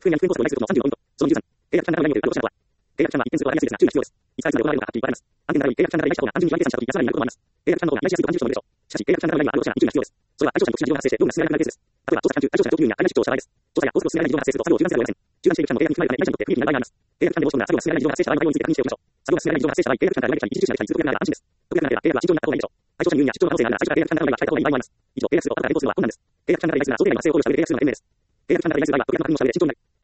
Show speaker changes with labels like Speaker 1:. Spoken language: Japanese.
Speaker 1: 複には複にコストを依頼することの35ポイント。その23、契約者の内容によるロシアとは、契約者は一点数を割り当てる注意が必要です。いつ回数まで行われるのかはっきりわかります。案件ならび、契約者の依頼者等が単純に割り計算したとき、安らぎになることもあります。契約者の方が依頼しやすいと感じる人もいるでしょう。しかし、契約者の依頼があるロシアには注意が必要です。それは対象者に特殊な事情が発生して、業務が進められなくなるケースです。例えば、調査期間中、対象者の上級員や愛の出張をした場合です。調査や報告を進められない事情が発生すると、作業を中断せざるを得ません。中断している期間の契約に含まれるため、依頼者にとって不利益になる場合があります。契約期間で申し込んだ作業が進められない事情が発生した場合の対応について確認しておきましょう。作業が進められない事情が発生した場合、契約期間から依頼者に一時しない対応に続けられる安心です。特約なければ契約は慎重になった方がいいでしょう。対象者に有利な出張の可能性があるなら、最初から契約期間から依頼は控えた方がいい場合もあります。以上、契約数を新たに変更するのは困難です。契約期間から依頼するなら想定外の発生を考慮した上で契約するのが賢明です。契約期間から依頼する場合は、特約の確認をした上で慎重になる。